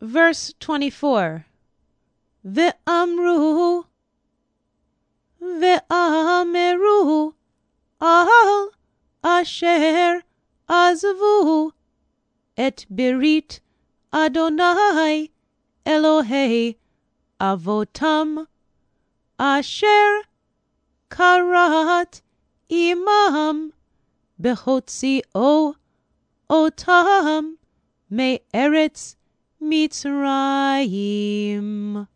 Verse 24. Ve'amru, ve'ameru, al asher azvu et berit Adonai Elohei avotam asher karat imam behotzio otam me'eretz Mitzrayim.